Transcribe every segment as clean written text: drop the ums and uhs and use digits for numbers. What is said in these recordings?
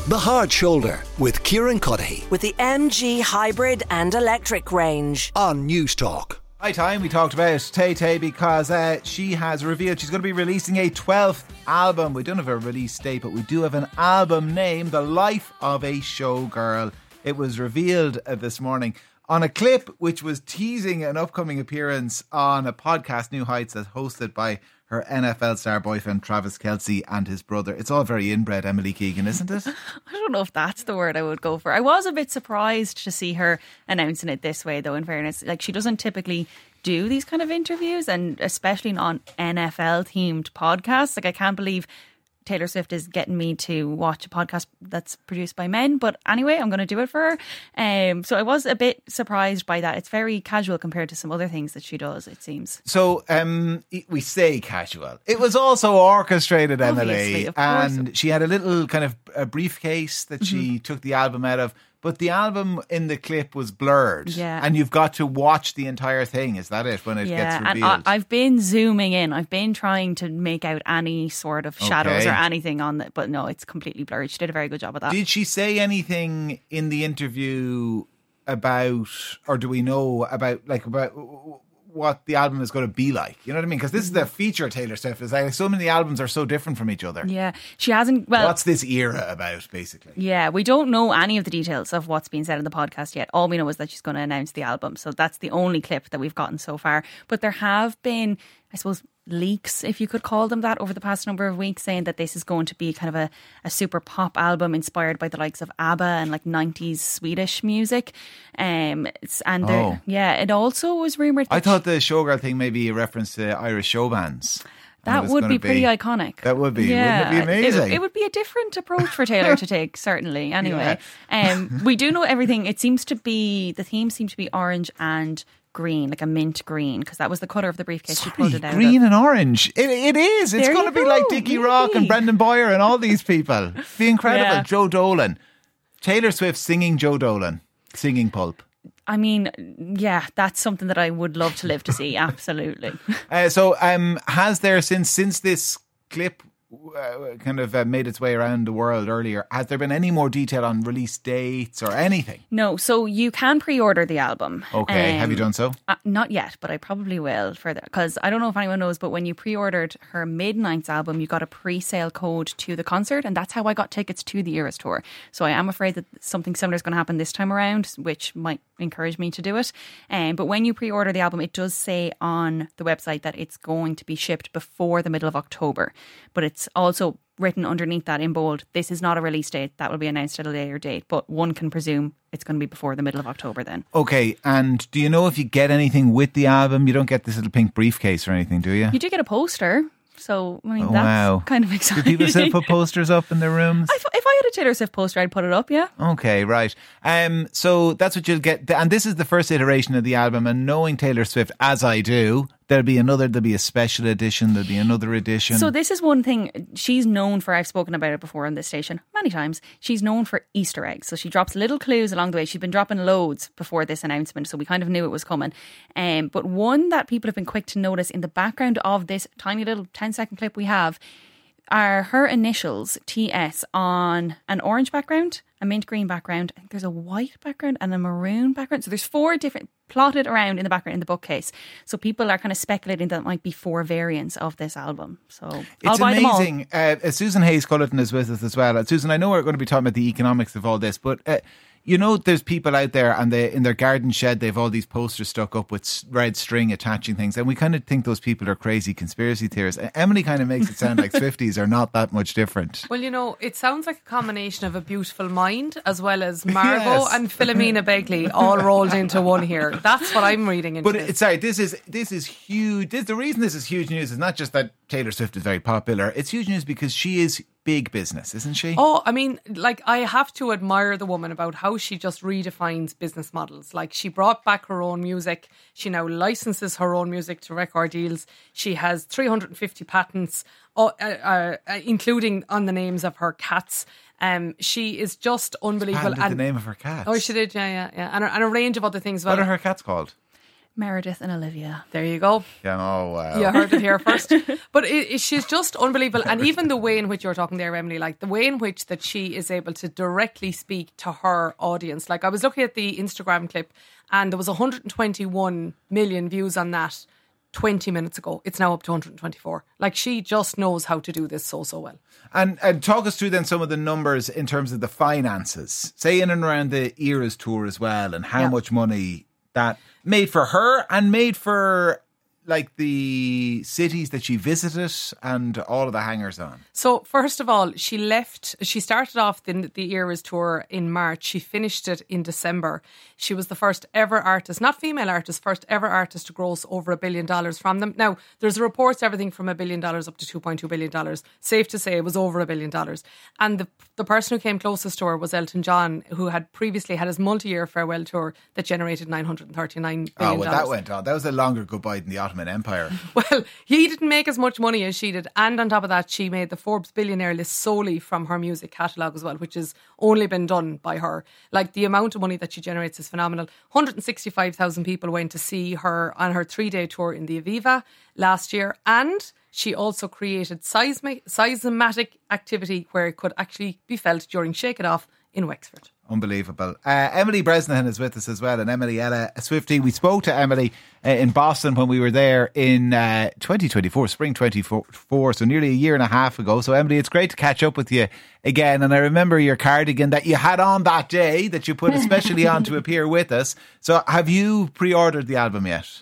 The Hard Shoulder with Kieran Cuddihy with the MG hybrid and electric range on News Talk. High time we talked about Tay because she has revealed she's going to be releasing a 12th album. We don't have a release date, but we do have an album name, The Life of a Showgirl. It was revealed this morning on a clip which was teasing an upcoming appearance on a podcast, New Heights, that's hosted by her NFL star boyfriend Travis Kelce and his brother. It's all very inbred, Emily Keegan, isn't it? I don't know if that's the word I would go for. I was a bit surprised to see her announcing it this way, though, in fairness. Like, she doesn't typically do these kind of interviews, and especially on NFL themed podcasts. Like, I can't believe Taylor Swift is getting me to watch a podcast that's produced by men, but anyway, I'm going to do it for her. So I was a bit surprised by that. It's very casual compared to some other things that she does, it seems. So we say casual. It was also orchestrated, Obviously, Emily, and she had a little kind of a briefcase that she took the album out of. But the album in the clip was blurred. Yeah. And you've got to watch the entire thing. Is that it when it gets revealed? And I've been zooming in. I've been trying to make out any sort of shadows or anything on it. But no, it's completely blurred. She did a very good job of that. Did she say anything in the interview about, or do we know about what the album is going to be like? You know what I mean? Because this is the feature Taylor Swift. Is like so many albums are so different from each other. Yeah, she hasn't. Well, what's this era about, basically? Yeah, we don't know any of the details of what's been said in the podcast yet. All we know is that she's going to announce the album. So that's the only clip that we've gotten so far. But there have been, I suppose, leaks, if you could call them that, over the past number of weeks, saying that this is going to be kind of a super pop album inspired by the likes of ABBA and like 90s Swedish music. It also was rumoured that I thought the showgirl thing may be a reference to Irish show bands. That would be pretty iconic. That would be. Yeah. Wouldn't it be amazing? It would be a different approach for Taylor to take, certainly. Anyway, we do know everything. It seems to be, the theme seems to be orange and green, like a mint green, because that was the colour of the briefcase she pulled it out green of. And orange. It is. It's going to be like Dickie Rock and Brendan Boyer and all these people. Be incredible. Yeah. Joe Dolan. Taylor Swift singing Joe Dolan. Singing Pulp. I mean, yeah, that's something that I would love to live to see. Absolutely. Has there, since this clip made its way around the world earlier, has there been any more detail on release dates or anything? No, so you can pre-order the album. Okay, have you done so? Not yet, but I probably will further, because I don't know if anyone knows, but when you pre-ordered her Midnight's album, you got a pre-sale code to the concert, and that's how I got tickets to the Eras tour. So I am afraid that something similar is going to happen this time around, which might encourage me to do it. But when you pre-order the album, it does say on the website that it's going to be shipped before the middle of October, but it's also written underneath that in bold, this is not a release date, that will be announced at a later date, but one can presume it's going to be before the middle of October then. Okay, and do you know if you get anything with the album? You don't get this little pink briefcase or anything, do you? You do get a poster. So, I mean, that's kind of exciting. Do people still put posters up in their rooms? If I had a Taylor Swift poster, I'd put it up, yeah. Okay, right. So that's what you'll get. And this is the first iteration of the album. And knowing Taylor Swift, as I do, there'll be a special edition, there'll be another edition. So this is one thing she's known for. I've spoken about it before on this station many times. She's known for Easter eggs. So she drops little clues along the way. She's been dropping loads before this announcement, so we kind of knew it was coming. But one that people have been quick to notice in the background of this tiny little 10-second clip we have are her initials, TS, on an orange background, a mint green background. I think there's a white background and a maroon background. So there's 4 different plotted around in the background in the bookcase. So people are kind of speculating that it might be 4 variants of this album. So I'll buy them all. It's amazing. Susan Hayes-Culleton is with us as well. Susan, I know we're going to be talking about the economics of all this, but you know, there's people out there and in their garden shed, they've all these posters stuck up with red string attaching things. And we kind of think those people are crazy conspiracy theorists. Emily kind of makes it sound like Swifties are not that much different. Well, you know, it sounds like a combination of A Beautiful Mind as well as Margot and Philomena Begley all rolled into one here. That's what I'm reading into. But this is huge. The reason this is huge news is not just that Taylor Swift is very popular. It's huge news because she is big business, isn't she? Oh, I mean, like, I have to admire the woman about how she just redefines business models. Like, she brought back her own music. She now licenses her own music to record deals. She has 350 patents, including on the names of her cats. She is just unbelievable. And the name of her cat. Oh, she did, yeah. And a range of other things as well. What are her cats called? Meredith and Olivia. There you go. Yeah, oh, wow. You heard it here first. But she's just unbelievable. And even the way in which you're talking there, Emily, like the way in which that she is able to directly speak to her audience. Like I was looking at the Instagram clip and there was 121 million views on that 20 minutes ago. It's now up to 124. Like she just knows how to do this so well. And talk us through then some of the numbers in terms of the finances. Say in and around the Eras tour as well, and how much money that made for her and made for like the cities that she visited and all of the hangers on. So first of all, she started off the Eras tour in March. She finished it in December. She was the first ever artist, not female artist, first ever artist to gross over $1 billion from them. Now, there's reports everything from $1 billion up to $2.2 billion. Safe to say it was over $1 billion. And the person who came closest to her was Elton John, who had previously had his multi-year farewell tour that generated $939 million. Oh, well, that went on. That was a longer goodbye than the Ottoman Empire. Well, he didn't make as much money as she did. And on top of that, she made the Forbes billionaire list solely from her music catalogue as well, which has only been done by her. Like the amount of money that she generates is phenomenal. 165,000 people went to see her on her 3-day tour in the Aviva last year. And she also created seismic activity where it could actually be felt during Shake It Off in Wexford. Unbelievable. Emily Bresnahan is with us as well, and Emily Ella Swifty. We spoke to Emily in Boston when we were there in 2024, spring 24, so nearly a year and a half ago. So Emily, it's great to catch up with you again, and I remember your cardigan that you had on that day that you put especially on to appear with us. So have you pre-ordered the album yet?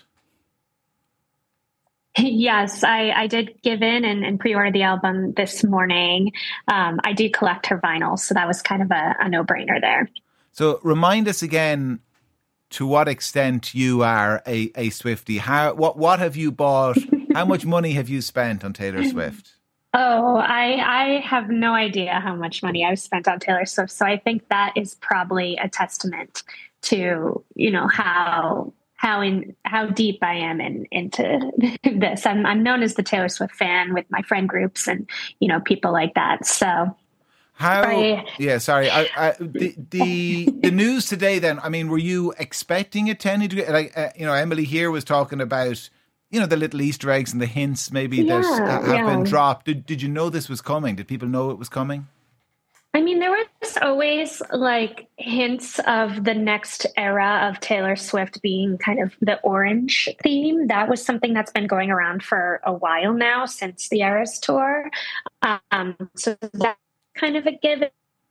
Yes, I did give in and pre-order the album this morning. I do collect her vinyl, so that was kind of a no-brainer there. So remind us again to what extent you are a Swiftie. What have you bought? How much money have you spent on Taylor Swift? Oh, I have no idea how much money I've spent on Taylor Swift. So I think that is probably a testament to, how deep I am into this. I'm known as the Taylor Swift fan with my friend groups and, people like that. So the news today then, I mean, were you expecting it to any degree? Like, Emily here was talking about, the little Easter eggs and the hints maybe that have been dropped. Did you know this was coming? Did people know it was coming? I mean, there was always like hints of the next era of Taylor Swift being kind of the orange theme. That was something that's been going around for a while now since the Eras tour. So that's kind of a given.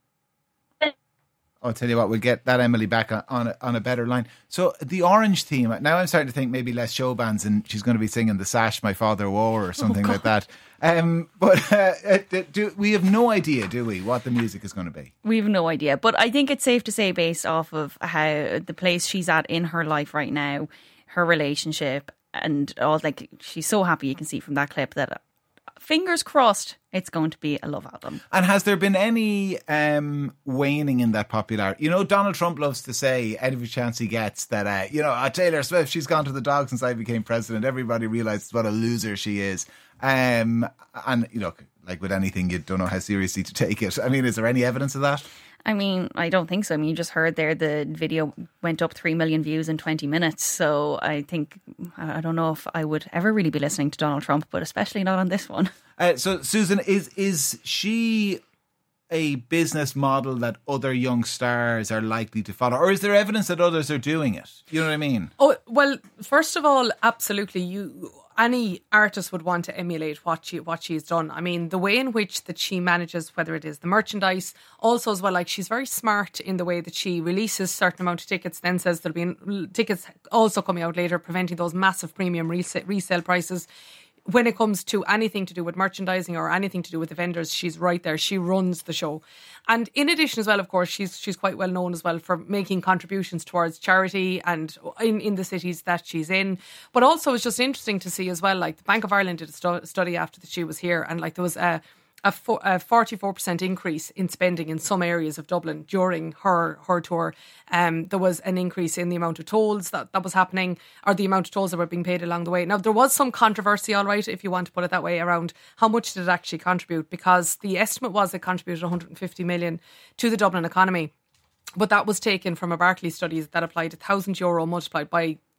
I'll tell you what, we'll get that Emily back on a better line. So the orange theme, now I'm starting to think maybe less show bands and she's going to be singing The Sash My Father Wore or something like that. But we have no idea, do we, what the music is going to be? We have no idea. But I think it's safe to say, based off of how the place she's at in her life right now, her relationship and all, like, she's so happy, you can see from that clip, that fingers crossed it's going to be a love album. And has there been any waning in that popularity? Donald Trump loves to say every chance he gets that, Taylor Swift, she's gone to the dogs since I became president. Everybody realises what a loser she is. And, like with anything, you don't know how seriously to take it. I mean, is there any evidence of that? I mean, I don't think so. I mean, you just heard there the video went up 3 million views in 20 minutes. So I think, I don't know if I would ever really be listening to Donald Trump, but especially not on this one. So, Susan, is she a business model that other young stars are likely to follow? Or is there evidence that others are doing it? You know what I mean? Oh, well, first of all, absolutely. Any artist would want to emulate what she's done. I mean, the way in which that she manages, whether it is the merchandise, also as well, like she's very smart in the way that she releases certain amount of tickets, then says there'll be tickets also coming out later, preventing those massive premium resale prices. When it comes to anything to do with merchandising or anything to do with the vendors, she's right there. She runs the show. And in addition as well, of course, she's quite well known as well for making contributions towards charity and in the cities that she's in. But also it's just interesting to see as well, like the Bank of Ireland did a study after that she was here, and like there was a 44% increase in spending in some areas of Dublin during her tour. There was an increase in the amount of tolls that was happening, or the amount of tolls that were being paid along the way. Now, there was some controversy, all right, if you want to put it that way, around how much did it actually contribute, because the estimate was it contributed 150 million to the Dublin economy. But that was taken from a Barclays study that applied €1,000 multiplied by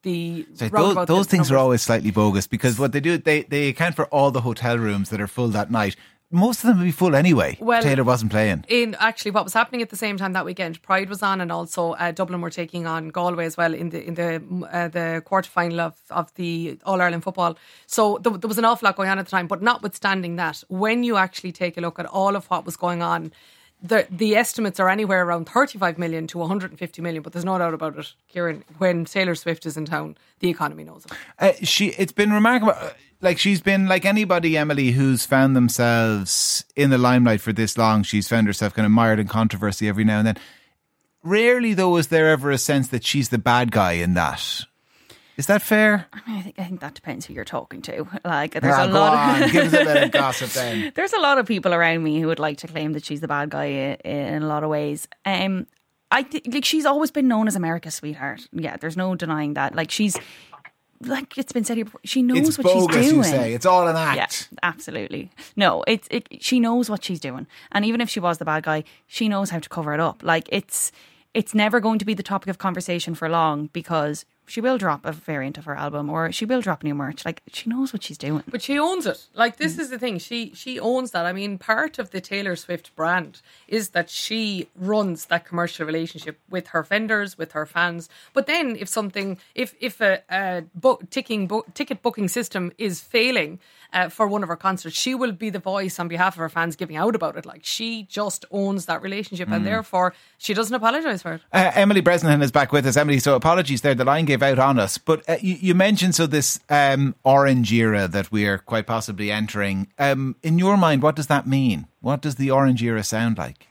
the So roundabout those the things are numbers. always slightly bogus because what they do, they account for all the hotel rooms that are full that night. Most of them would be full anyway. Well, if Taylor wasn't playing. In actually, what was happening at the same time that weekend, Pride was on, and also Dublin were taking on Galway as well in the quarter final of the All Ireland football. So there was an awful lot going on at the time. But notwithstanding that, when you actually take a look at all of what was going on, the estimates are anywhere around 35 million to 150 million. But there's no doubt about it, Kieran. When Taylor Swift is in town, the economy knows it. It's been remarkable. Like, she's been like anybody, Emily, who's found themselves in the limelight for this long. She's found herself kind of mired in controversy every now and then. Rarely, though, is there ever a sense that she's the bad guy in that. Is that fair? I mean, I think that depends who you're talking to. Like, there's a lot of give us a bit of gossip then. There's a lot of people around me who would like to claim that she's the bad guy in a lot of ways. Like, she's always been known as America's sweetheart. Yeah, there's no denying that. Like, she's, like it's been said here before, she knows It's what bogus, she's doing. you say. It's all an act. Yeah, absolutely. No, she knows what she's doing. And even if she was the bad guy, she knows how to cover it up. Like, it's never going to be the topic of conversation for long because she will drop a variant of her album or she will drop new merch. Like, she knows what she's doing. But she owns it. Like, this is the thing. She owns that. I mean, part of the Taylor Swift brand is that she runs that commercial relationship with her vendors, with her fans. But then if a ticket booking system is failing for one of her concerts, she will be the voice on behalf of her fans giving out about it. Like, she just owns that relationship and therefore she doesn't apologise for it. Emily Bresnahan is back with us. Emily, so apologies there, the line gave out on us. But you mentioned this orange era that we are quite possibly entering. In your mind, what does that mean? What does the orange era sound like?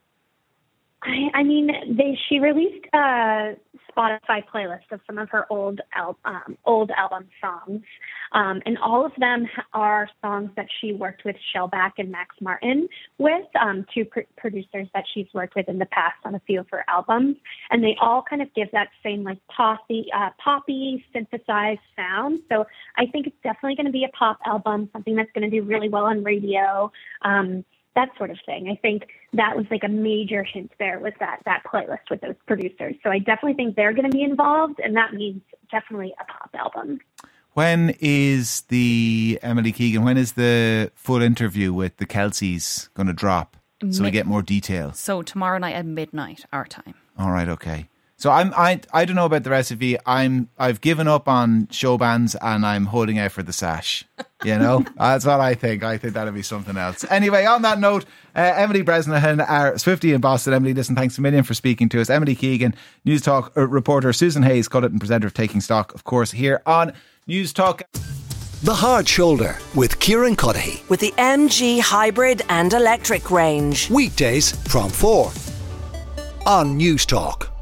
I mean, she released a Spotify playlist of some of her old album songs, and all of them are songs that she worked with Shellback and Max Martin with, two producers that she's worked with in the past on a few of her albums, and they all kind of give that same like poppy synthesized sound. So I think it's definitely going to be a pop album, something that's going to do really well on radio. That sort of thing. I think that was like a major hint there with that playlist with those producers. So I definitely think they're going to be involved, and that means definitely a pop album. When is the Emily Keegan, when is the full interview with the Kelseys going to drop? So we get more details. So tomorrow night at midnight, our time. All right, okay. So I don't know about the rest of you. I've given up on show bands and I'm holding out for the sash. You know, that's what I think. I think that'll be something else. Anyway, on that note, Emily Bresnahan, our Swiftie in Boston. Emily, listen, thanks a million for speaking to us. Emily Keegan, News Talk reporter. Susan Hayes, Cullet and presenter of Taking Stock, of course, here on News Talk. The Hard Shoulder with Kieran Cuddihy. With the MG hybrid and electric range. Weekdays from 4 on News Talk.